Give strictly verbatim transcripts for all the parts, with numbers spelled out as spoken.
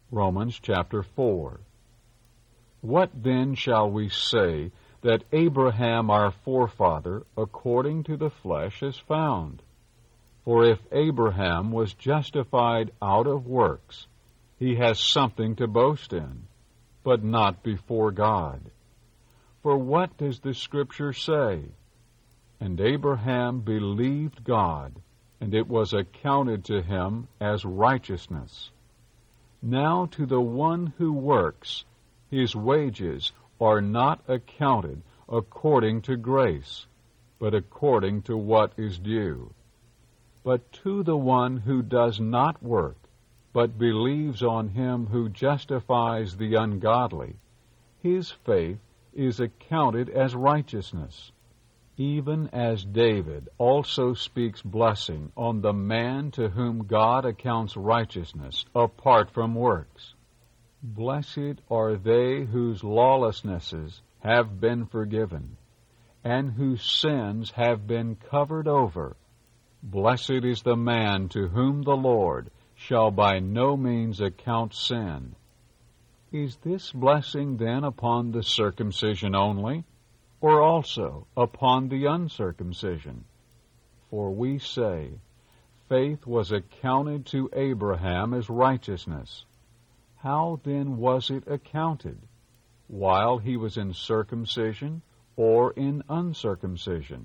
Romans chapter four. What then shall we say that Abraham our forefather according to the flesh has found? For if Abraham was justified out of works, he has something to boast in, but not before God. For what does the Scripture say? And Abraham believed God, and it was accounted to him as righteousness. Now to the one who works, his wages are not accounted according to grace, but according to what is due. But to the one who does not work, but believes on him who justifies the ungodly, his faith is accounted as righteousness. Even as David also speaks blessing on the man to whom God accounts righteousness apart from works. Blessed are they whose lawlessnesses have been forgiven, and whose sins have been covered over. Blessed is the man to whom the Lord shall by no means account sin. Is this blessing then upon the circumcision only, or also upon the uncircumcision? For we say, faith was accounted to Abraham as righteousness. How then was it accounted? While he was in circumcision or in uncircumcision?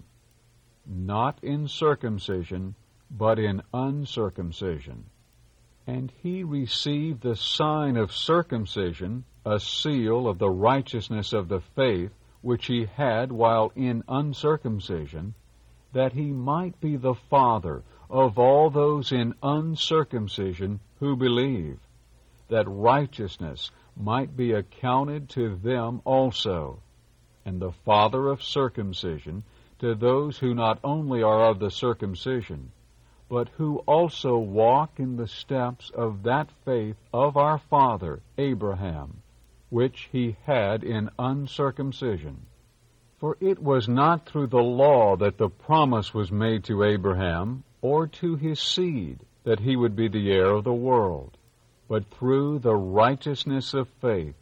Not in circumcision, but in uncircumcision. And he received the sign of circumcision, a seal of the righteousness of the faith which he had while in uncircumcision, that he might be the father of all those in uncircumcision who believe, that righteousness might be accounted to them also, and the father of circumcision to those who not only are of the circumcision, but who also walk in the steps of that faith of our father Abraham, which he had in uncircumcision. For it was not through the law that the promise was made to Abraham, or to his seed, that he would be the heir of the world, but through the righteousness of faith.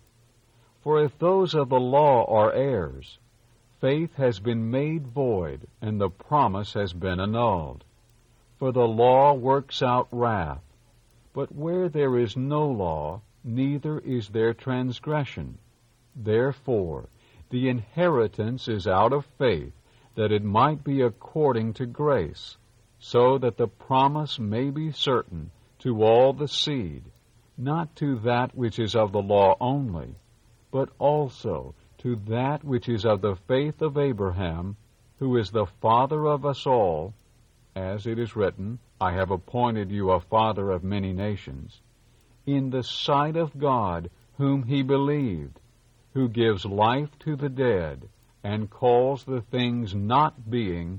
For if those of the law are heirs, faith has been made void, and the promise has been annulled. For the law works out wrath, but where there is no law, neither is there transgression. Therefore, the inheritance is out of faith, that it might be according to grace, so that the promise may be certain to all the seed, not to that which is of the law only, but also to that which is of the faith of Abraham, who is the father of us all, as it is written, I have appointed you a father of many nations, in the sight of God, whom he believed, who gives life to the dead, and calls the things not being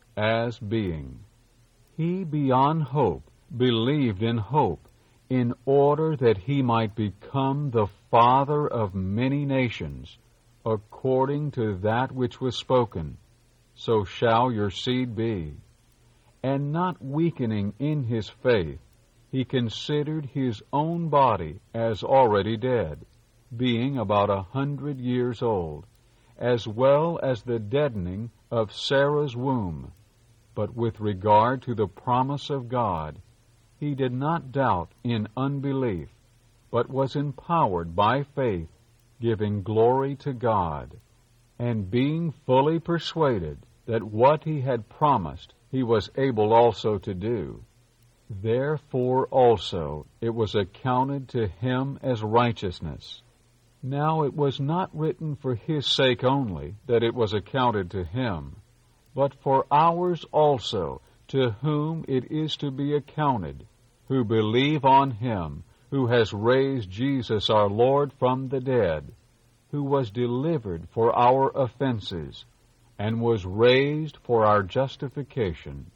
as being. He beyond hope believed in hope, in order that he might become the father of many nations, according to that which was spoken, so shall your seed be. And not weakening in his faith, he considered his own body as already dead, being about a hundred years old, as well as the deadening of Sarah's womb. But with regard to the promise of God, he did not doubt in unbelief, but was empowered by faith, giving glory to God, and being fully persuaded that what he had promised he was able also to do. Therefore also it was accounted to him as righteousness. Now it was not written for his sake only that it was accounted to him, but for ours also, to whom it is to be accounted, who believe on him who has raised Jesus our Lord from the dead, who was delivered for our offenses, and was raised for our justification.